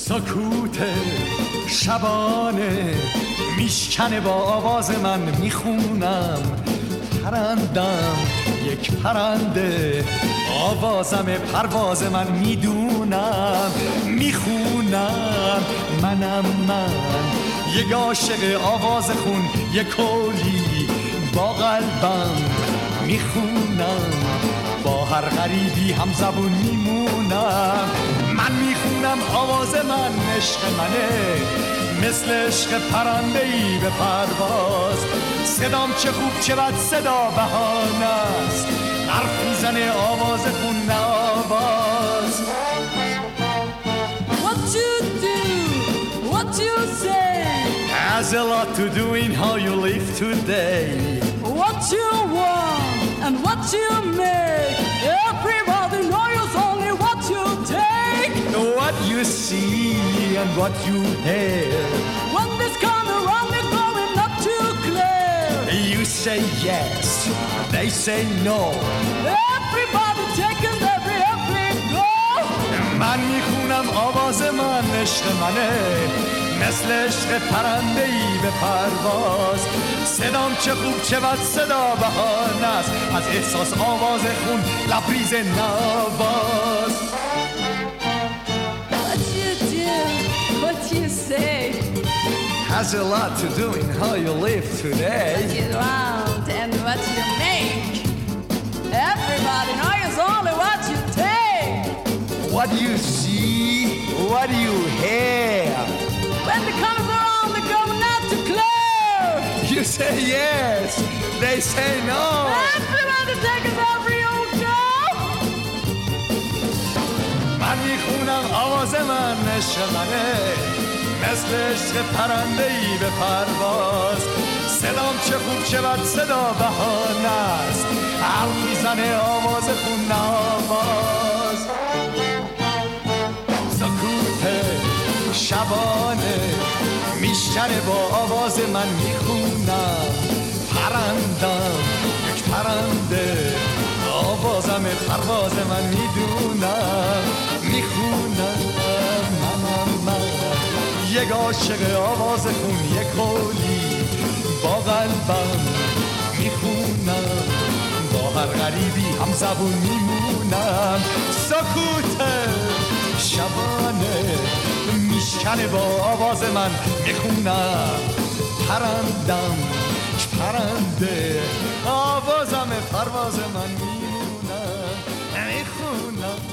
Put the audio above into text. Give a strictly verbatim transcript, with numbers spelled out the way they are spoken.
سکوت شبانه میشکنه با آواز من، میخونم پرندم یک پرنده، آوازم پرواز من میدونم، میخونم منم من، یک عاشق آواز خون، یک کلی با قلبم میخونم، با هر غریبی هم زبون میمونم. من میخونم آواز من عشق منه، مثل عشق پرنده‌ای به پرواز، صدام چه خوب چه بد صدا بهانه است، حرف میزنه آواز خون نه آواز. What you do, what you say has a lot to do in how you live today. What you want and what you make, everybody knows only what you take. What you see and what you hear, when this come around they're going not too clear. You say yes, they say no, everybody taking every every go. من میخونم آواز من عشق منه، مثل عشق پرنده‌ای به پرواز، صدام چه خوب چه بد صدا بهانه است، از احساس آواز خون لبریز نواز. What you do, what you say has a lot to do in how you live today. What you want and what you make, everybody knows only what you take. What do you see, what do you hear, when the comes around they're going not too clear. You say yes, they say no, everybody takes every old job. من میخونم آواز من عشق منه، مثل عشق پرنده‌ای به پرواز، صدام چه خوب چه بد صدا بهانه است، حرف میزنه آواز خون آواز. سکوت شبانه میشکنه با آواز من، میخونم پرندم یک پرنده، آوازم پرواز من میدونم، میخونم منم من، یک عاشق آواز خون، یک کلی با قلبم میخونم، با هر غریبی هم زبون میمونم. سکوت شبانه میشکنه با آواز من، میخونم پرندم پرنده، آوازم پرواز من میمونم، میخونم